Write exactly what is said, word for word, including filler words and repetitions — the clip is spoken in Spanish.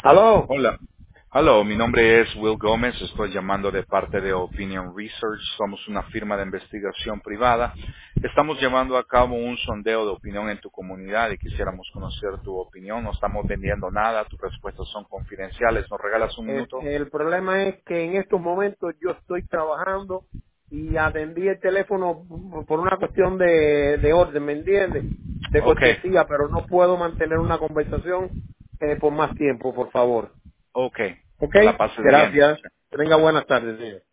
Aló. Hola. Hola, mi nombre es Will Gómez, estoy llamando de parte de Opinion Research, somos una firma de investigación privada. Estamos llevando a cabo un sondeo de opinión en tu comunidad y quisiéramos conocer tu opinión. No estamos vendiendo nada, tus respuestas son confidenciales. ¿Nos regalas un El, minuto? el problema es que en estos momentos yo estoy trabajando y atendí el teléfono por una cuestión de, de orden, ¿me entiendes? De Ok, cortesía, pero no puedo mantener una conversación eh, por más tiempo, por favor. ok. ¿Ok? Que la pase bien. Gracias. Que tenga buenas tardes, señor.